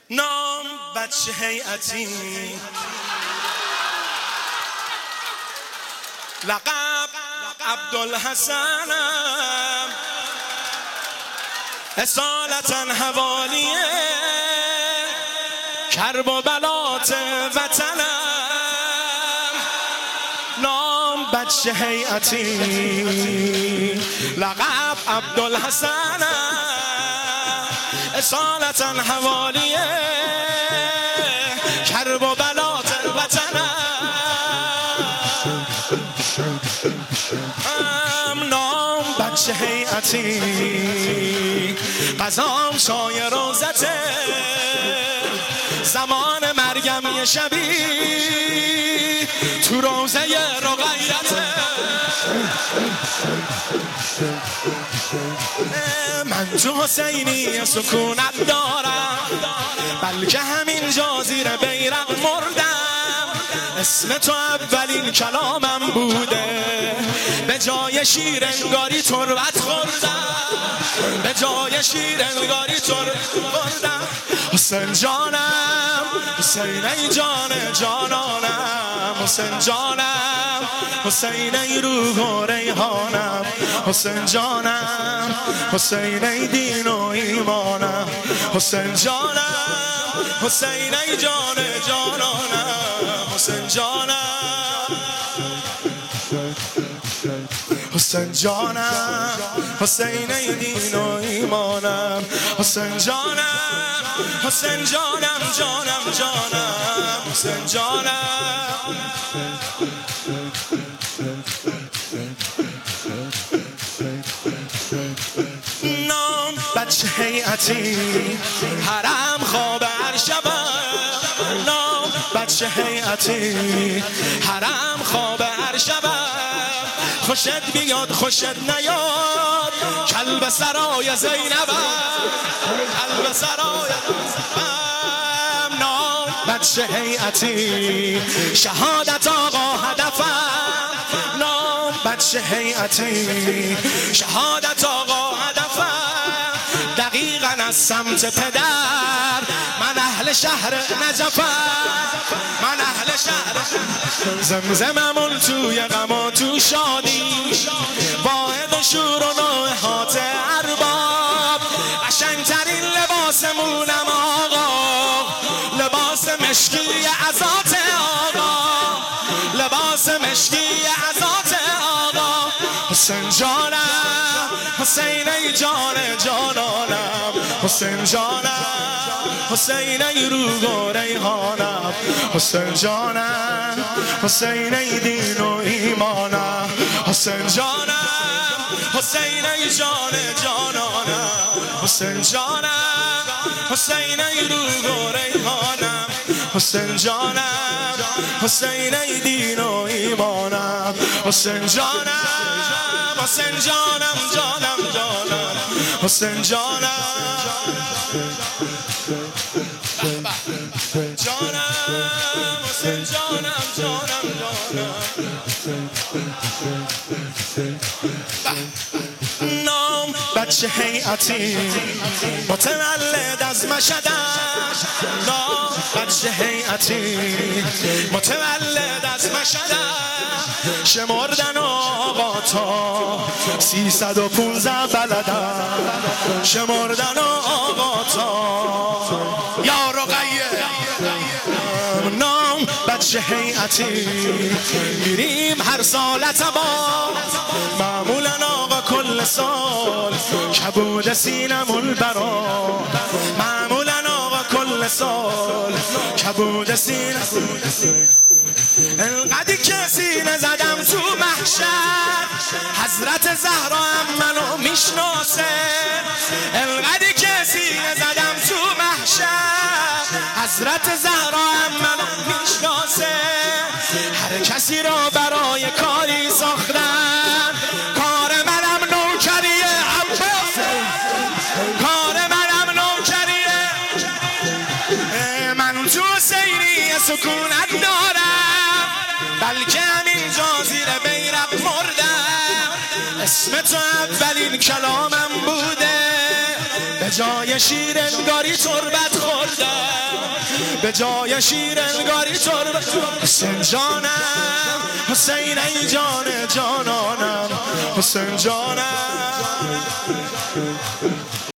نام بچه هیئتی، لقب عبدالحسنم، اصالتا حوالیه کرب و بلات وطنم. نام بچه هیئتی، لقب عبدالحسنم، اصالتا حوالیه کرب و بلات وطنم. نام بچه هیئتی، قضام شای روزته، زمان مرگم یه شبی تو روزه رقیته. من تو حسینی سکونت دارم، بلکه همینجا زیر بیرق مردم. اسم تو اولین کلامم بوده، به جای شیر انگاری تربت خوردم، به جای شیر انگاری تربت خوردم. حسین جانم، حسین ای جان جانانم، حسین جانم، حسین ای روح و ریحانم، حسین جانم، حسین ای دین و ایمانم، حسین جانم، حسین ای جان جانانم، حسین جانم، حسین جانم، حسین ای دین و ایمانم، حسین جانم، حسین جانم جانم جانم، حسین جانم. نام بچه هیئتی، حرم خواب هر شبم. نام بچه هیئتی، حرم خواب هر شبم. خوشت بیاد خوشت نیاد، کلب سرای زینبم، کلب سرای زینبم. نام بچه هیئتی، شهادت آقا هدفم. نام بچه هیئتی، شهادت آقا هدفم. دقیقاً از سمت پدر، من اهل شهر نجفم، من اهل شهر زمزممون توی غم و تو شادی، واحد و شور و نوحات ارباب. قشنگترین لباسمونم آقا، لباس مشکی عزات آقا، لباس مشکی عزات آقا. حسین جانم، حسین ای جان جانانم، حسین جانم، حسین ای روح و ریحانم، حسین جانم، حسین ای دین و ایمانم، حسین جانم، حسین ای جان جانانم، حسین جانم، حسین ای روح و ریحانم، حسین جانم، حسین ای دین و ایمانم، حسین جانم، حسین جانم جانم جانم، حسین جانم، جانم، حسین جانم جانم جانم. نام بچه هیئتی، متولد از مشهدم. نام بچه هیئتی، متولد از مشهدم. شمردن آقا تا 315 بلدم، شمردن آقا تا یا رقیه. نام بچه هیئتی، میریم هر سال اعتبار، معمولا آقا کل سال کبود سینمون برا، معمولا آقا کل سال کبود سینمون. انقدی که سینه زدم تو محشر، حضرت زهرا هم منو میشناسه. انقدی که سینه زدم تو محشر، حضرت زهرا هم منو میشناسه. هر کسی را برای کاری ساختن، کار منم نوکریه عباس، کار منم نوکریه. من تو حسینی سکونت دارم، بلکه همینجا زیر بیرق مردم. اسم تو اولین کلامم بوده، به جای شیر انگاری تربت خوردم. به جای شیر انگاری تربه. حسین جانم، حسین ای جان جانانم، حسین جانم.